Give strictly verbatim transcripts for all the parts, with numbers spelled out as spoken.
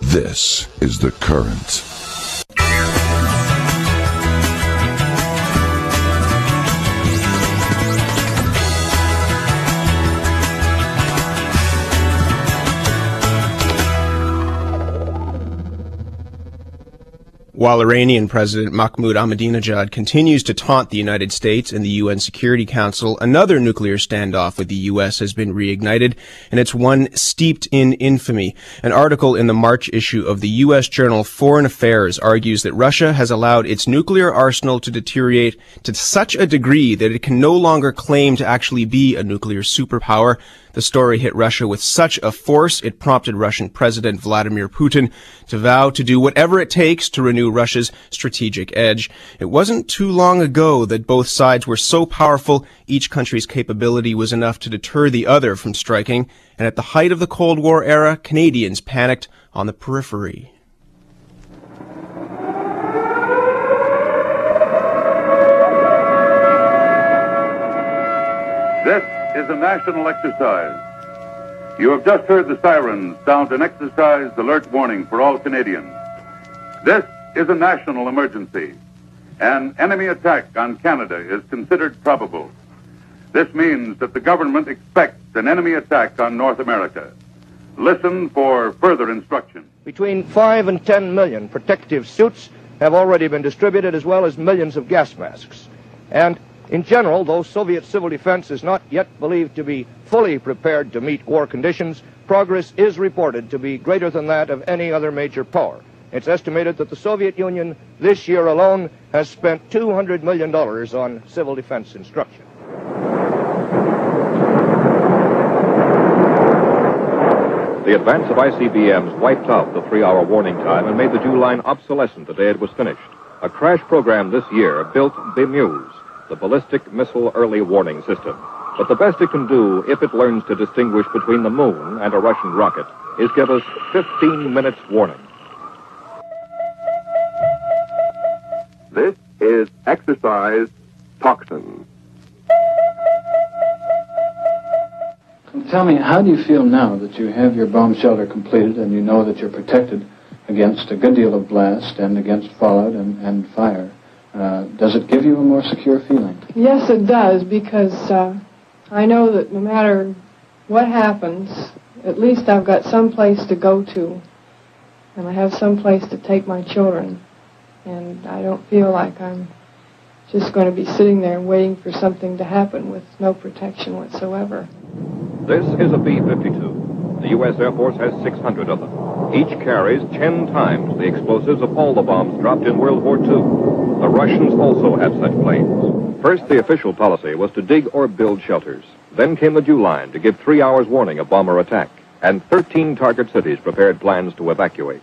This is The Current. While Iranian President Mahmoud Ahmadinejad continues to taunt the United States and the U N Security Council, another nuclear standoff with the U S has been reignited, and it's one steeped in infamy. An article in the March issue of the U S journal Foreign Affairs argues that Russia has allowed its nuclear arsenal to deteriorate to such a degree that it can no longer claim to actually be a nuclear superpower. The story hit Russia with such a force, it prompted Russian President Vladimir Putin to vow to do whatever it takes to renew Russia's strategic edge. It wasn't too long ago that both sides were so powerful, each country's capability was enough to deter the other from striking, and at the height of the Cold War era, Canadians panicked on the periphery. This is a national exercise. You have just heard the sirens sound an exercise alert warning for all Canadians. This is a national emergency. An enemy attack on Canada is considered probable. This means that the government expects an enemy attack on North America. Listen for further instruction. Between five and ten million protective suits have already been distributed, as well as millions of gas masks. And in general, though Soviet civil defense is not yet believed to be fully prepared to meet war conditions, progress is reported to be greater than that of any other major power. It's estimated that the Soviet Union this year alone has spent two hundred million dollars on civil defense instruction. The advance of I C B Ms wiped out the three-hour warning time and made the Jew line obsolescent the day it was finished. A crash program this year built BMEWS, the Ballistic Missile Early Warning System. But the best it can do, if it learns to distinguish between the moon and a Russian rocket, is give us fifteen minutes warning. This is Exercise Toxin. Tell me, how do you feel now that you have your bomb shelter completed and you know that you're protected against a good deal of blast and against fallout and, and fire? Uh, does it give you a more secure feeling? Yes, it does, because uh, I know that no matter what happens, at least I've got some place to go to, and I have some place to take my children, and I don't feel like I'm just going to be sitting there waiting for something to happen with no protection whatsoever. This is a B fifty-two. The U S Air Force has six hundred of them. Each carries ten times the explosives of all the bombs dropped in World War Two. The Russians also have such planes. First, the official policy was to dig or build shelters. Then came the Jew line to give three hours warning of bomber attack. And thirteen target cities prepared plans to evacuate.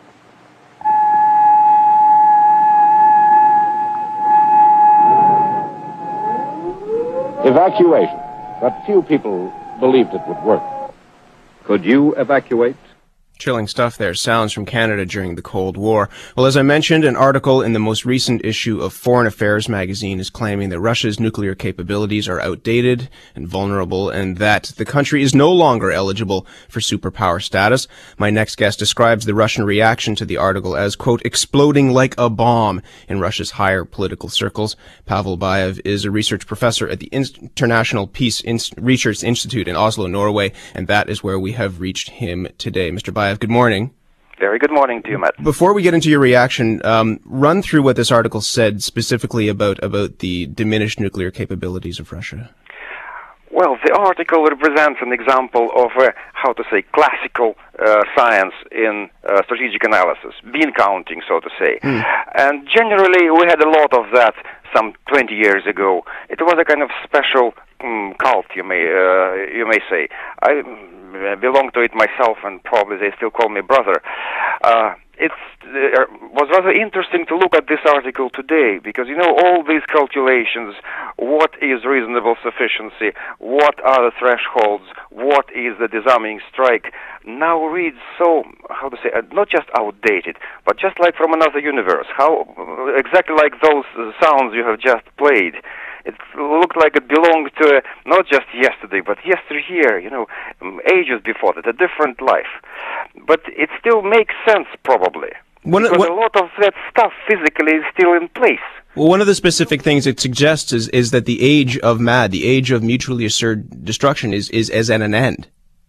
Evacuation. But few people believed it would work. Could you evacuate? Chilling stuff there. Sounds from Canada during the Cold War. Well, as I mentioned, an article in the most recent issue of Foreign Affairs magazine is claiming that Russia's nuclear capabilities are outdated and vulnerable, and that the country is no longer eligible for superpower status. My next guest describes the Russian reaction to the article as, quote, exploding like a bomb in Russia's higher political circles. Pavel Bayev is a research professor at the International Peace Research Institute in Oslo, Norway, and that is where we have reached him today. Mister Bayev, good morning. Very good morning to you, Matt. Before we get into your reaction, um, run through what this article said specifically about, about the diminished nuclear capabilities of Russia. Well, the article represents an example of, uh, how to say, classical uh, science in uh, strategic analysis, bean counting, so to say. Mm. And generally, we had a lot of that some twenty years ago. It was a kind of special um, cult, you may uh, you may say. I belong to it myself, and probably they still call me brother. Uh, It's uh, was rather interesting to look at this article today, because, you know, all these calculations, what is reasonable sufficiency, what are the thresholds, what is the disarming strike, now reads so, how to say, uh, not just outdated, but just like from another universe, how exactly like those sounds you have just played. it looked like it belonged to uh, not just yesterday, but yesteryear, you know, um, ages before that, a different life. But it still makes sense, probably, One, because what, a lot of that stuff physically is still in place. Well, one of the specific things it suggests is, is that the age of MAD, the age of mutually assured destruction, is, is, is at an end.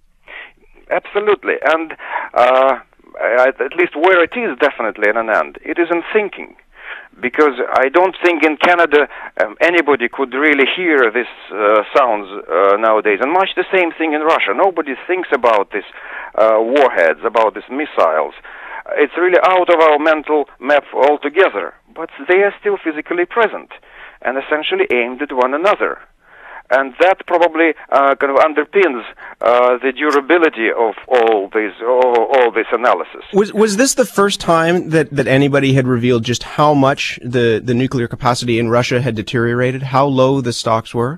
Absolutely. And uh, at least where it is definitely at an end, it is in thinking. Because I don't think in Canada um, anybody could really hear these uh, sounds uh, nowadays. And much the same thing in Russia. Nobody thinks about these uh, warheads, about these missiles. It's really out of our mental map altogether. But they are still physically present and essentially aimed at one another. And that probably uh, kind of underpins uh, the durability of all this, all, all this analysis. Was was this the first time that, that anybody had revealed just how much the, the nuclear capacity in Russia had deteriorated, how low the stocks were?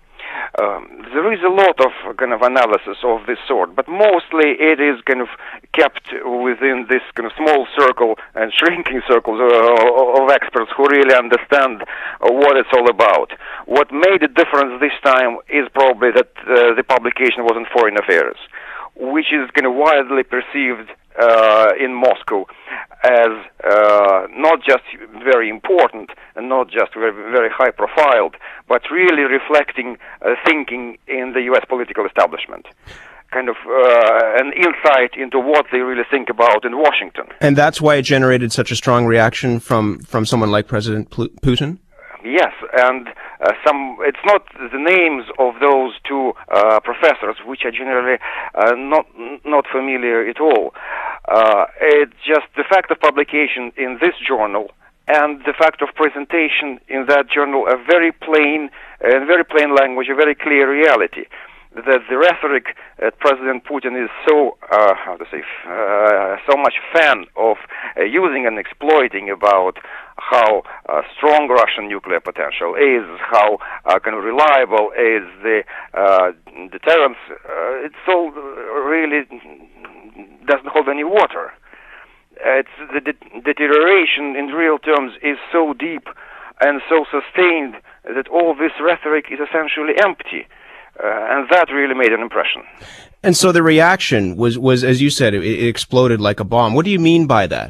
Um, there is a lot of kind of analysis of this sort, but mostly it is kind of kept within this kind of small circle and shrinking circles uh, of experts who really understand uh, what it's all about. What made a difference this time is probably that uh, the publication was in Foreign Affairs, which is kind of widely perceived uh, in Moscow as uh, not just very important and not just very, very high profiled, but really reflecting uh, thinking in the U S political establishment. Kind of uh, an insight into what they really think about in Washington. And that's why it generated such a strong reaction from, from someone like President Putin? Yes, and uh, some. It's not the names of those two uh, professors, which are generally uh, not not familiar at all. Uh, it's just the fact of publication in this journal and the fact of presentation in that journal a very plain, uh, very plain language, a very clear reality. That the rhetoric that President Putin is so, uh, how to say, uh, so much fan of uh, using and exploiting about how uh, strong Russian nuclear potential is, how uh, kind of reliable is the uh, deterrence, uh, it's all really doesn't hold any water. Uh, it's the de- deterioration in real terms is so deep and so sustained that all this rhetoric is essentially empty. Uh, and that really made an impression. And so the reaction was, was as you said, it, it exploded like a bomb. What do you mean by that?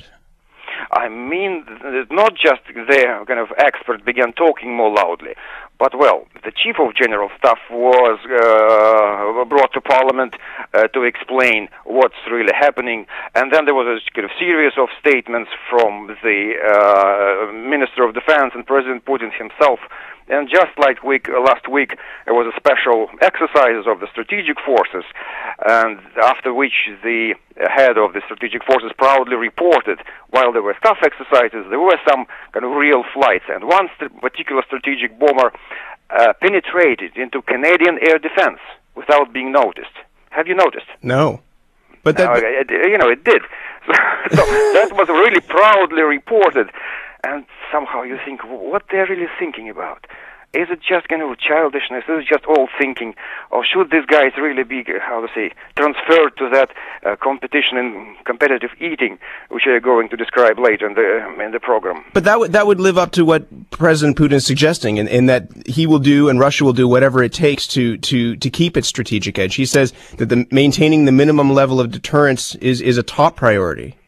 I mean that not just the kind of expert began talking more loudly, but, well, the Chief of General Staff was uh, brought to Parliament uh, to explain what's really happening, and then there was a kind of series of statements from the uh, Minister of Defense and President Putin himself. And just like week, uh, last week, there was a special exercise of the strategic forces, and after which the head of the strategic forces proudly reported, while there were staff exercises, there were some kind of real flights, and one st- particular strategic bomber uh, penetrated into Canadian air defense without being noticed. Have you noticed? No. But that... No, it, you know, it did. So, so that was really proudly reported. And somehow you think, what they're really thinking about? Is it just kind of childishness? Is it just all thinking? Or should these guys really be, how to say, transferred to that uh, competition and competitive eating, which I'm going to describe later in the in the program? But that would that would live up to what President Putin is suggesting, in, in that he will do and Russia will do whatever it takes to to to keep its strategic edge. He says that the maintaining the minimum level of deterrence is is a top priority.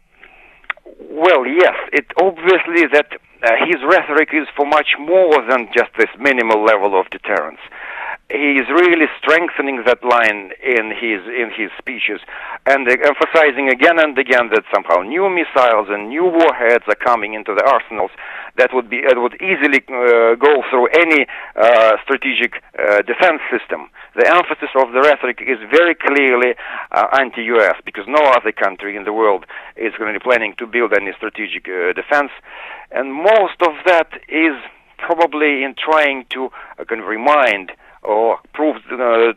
Well, yes, it obviously that uh, his rhetoric is for much more than just this minimal level of deterrence. He is really strengthening that line in his in his speeches and uh, emphasizing again and again that somehow new missiles and new warheads are coming into the arsenals that would be that would easily uh, go through any uh, strategic uh, defense system. The emphasis of the rhetoric is very clearly uh, anti-U S because no other country in the world is going to be planning to build any strategic uh, defense, and most of that is probably in trying to uh, kind of remind or prove uh,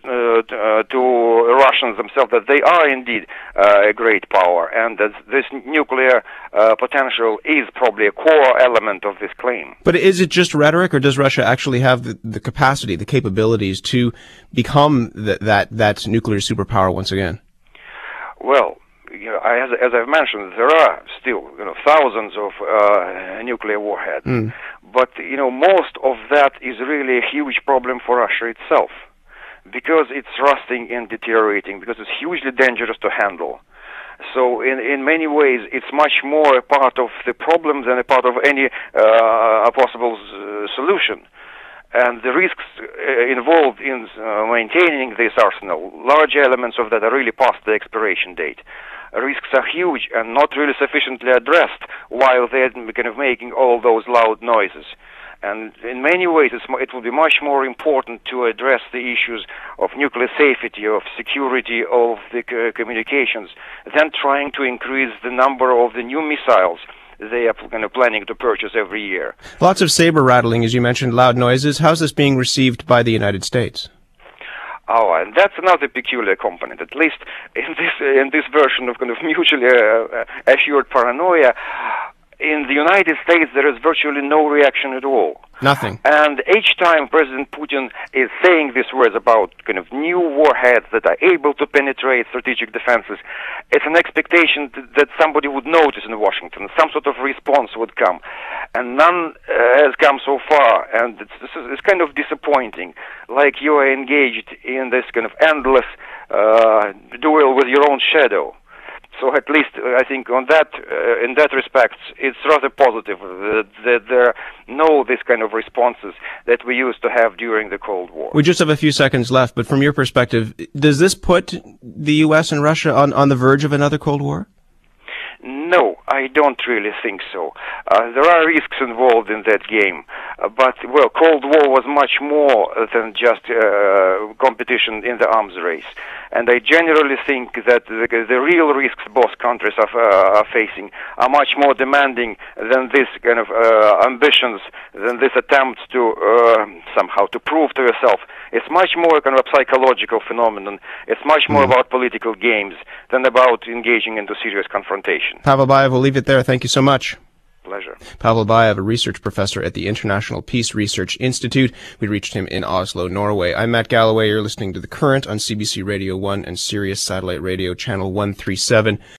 uh, to Russians themselves that they are indeed uh, a great power, and that this nuclear uh, potential is probably a core element of this claim. But is it just rhetoric, or does Russia actually have the, the capacity, the capabilities to become th- that that nuclear superpower once again? Well, you know, as, as I've mentioned, there are still you know, thousands of uh, nuclear warheads. Mm. But, you know, most of that is really a huge problem for Russia itself, because it's rusting and deteriorating, because it's hugely dangerous to handle. So in, in many ways, it's much more a part of the problem than a part of any uh, possible uh, solution. And the risks uh, involved in uh, maintaining this arsenal, large elements of that are really past the expiration date. Risks are huge and not really sufficiently addressed while they're kind of making all those loud noises. And in many ways, it's, it will be much more important to address the issues of nuclear safety, of security of the uh, communications, than trying to increase the number of the new missiles they are kind of planning to purchase every year. Lots of saber rattling, as you mentioned, loud noises. How's this being received by the United States? Oh, and that's another peculiar component. At least in this in this version of kind of mutually uh, assured paranoia, in the United States there is virtually no reaction at all. Nothing. And each time President Putin is saying these words about kind of new warheads that are able to penetrate strategic defenses, it's an expectation th- that somebody would notice in Washington, some sort of response would come. And none uh, has come so far, and it's, it's, it's kind of disappointing, like you are engaged in this kind of endless uh, duel with your own shadow. So at least uh, I think on that, uh, in that respect, it's rather positive that, that there are no this kind of responses that we used to have during the Cold War. We just have a few seconds left, but from your perspective, does this put the U S and Russia on, on the verge of another Cold War? No, I don't really think so. Uh, there are risks involved in that game, uh, but, well, Cold War was much more than just uh, competition in the arms race. And I generally think that the, the real risks both countries are, uh, are facing are much more demanding than this kind of uh, ambitions, than this attempt to uh, somehow to prove to yourself. It's much more kind of a psychological phenomenon. It's much more mm. about political games than about engaging into serious confrontation. Pavel Bayev, we'll leave it there. Thank you so much. Pleasure. Pavel Bayev, a research professor at the International Peace Research Institute. We reached him in Oslo, Norway. I'm Matt Galloway. You're listening to The Current on C B C Radio one and Sirius Satellite Radio Channel one thirty-seven.